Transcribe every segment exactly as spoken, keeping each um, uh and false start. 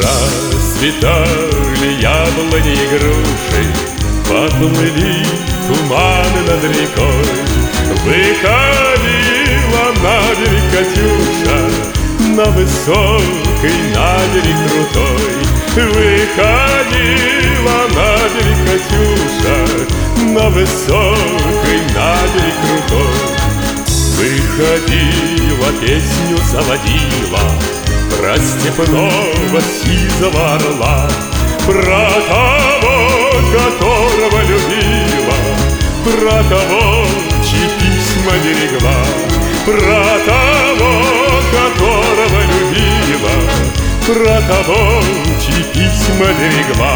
Расцветали яблони и груши, поплыли туманы над рекой. Выходила на берег Катюша, на высокий, на берег крутой. Выходила на берег Катюша, на высокий, на берег крутой. Выходила, песню заводила про степного сизого орла, про того, которого любила, про того, чьи письма берегла, про того, которого любила, про того, чьи письма берегла.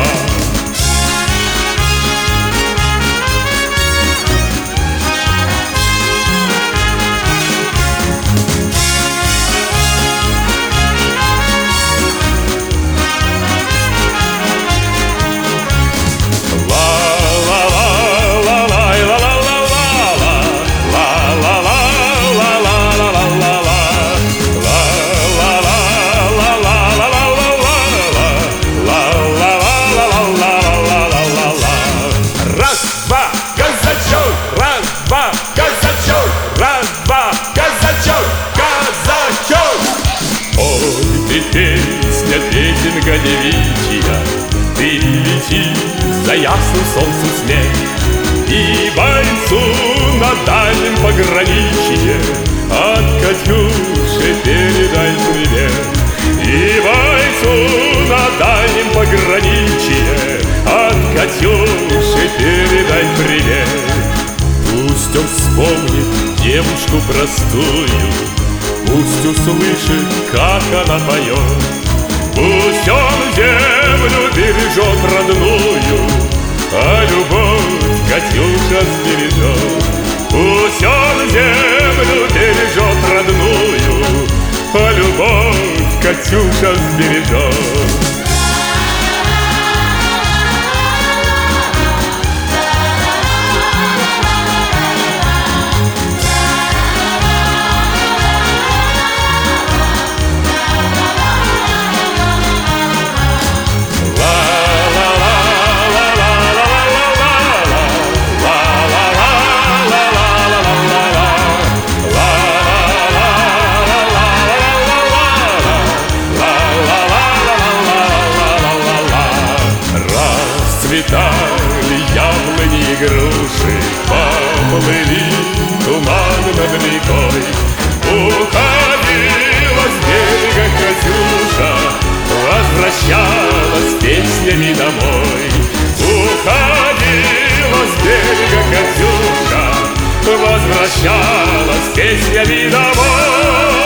Песня, песенка девичья, ты лети за ясным солнцем снег, и бойцу на дальнем пограничье от Катюши передай привет. И бойцу на дальнем пограничье от Катюши передай привет. Пусть он вспомнит девушку простую, пусть услышит, как она поет. Пусть он землю бережет родную, а любовь Катюша сбережет. Пусть он землю бережет родную, а любовь Катюша сбережет. Расцветали яблони и груши, поплыли туманы над рекой. Уходила с берега Катюша, возвращалась с песнями домой. Уходила с берега Катюша, возвращалась с песнями домой.